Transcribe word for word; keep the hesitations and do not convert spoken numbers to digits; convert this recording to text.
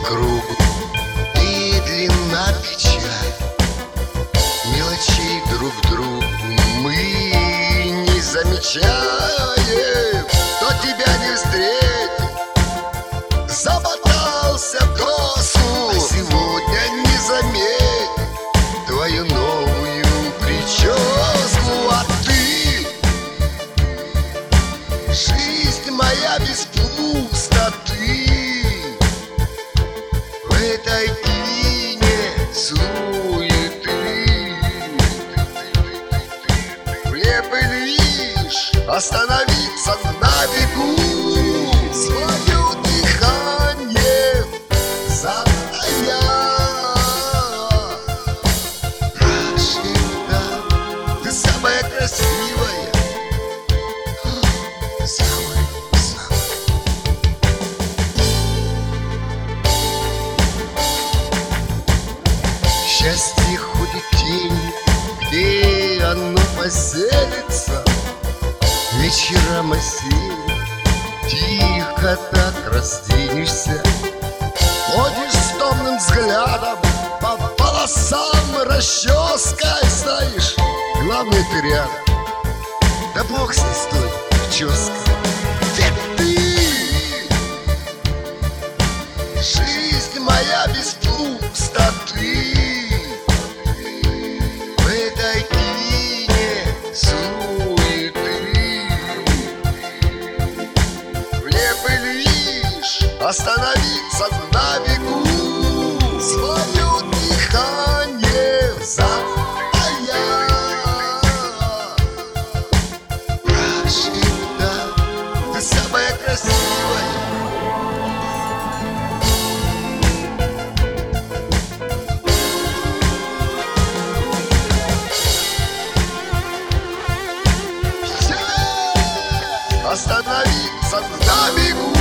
кругу, и длинна печаль. Мелочей друг другу мы не замечаем. Кто тебя не встретит, замотался в косу, а сегодня не заметит твою новую прическу. А ты, жизнь моя без пустоты, в этой кине суеты. Мне бы лишь остановиться на бегу, свое дыхание затая, прошептал: ты самая красивая, самая, самая. Счастье ходит тень, где оно поселится, вечером осенью тихо так разденешься. Ходишь с томным взглядом, по волосам расческой, знаешь, главное ты рядом. Да бог с ней с той прической. Ведь ты, жизнь моя без пустоты, в этой кине суеты. Мне бы лишь остановиться на бегу, свое дыхание затая, прошептал: ты самая красивая. Остановиться на бегу.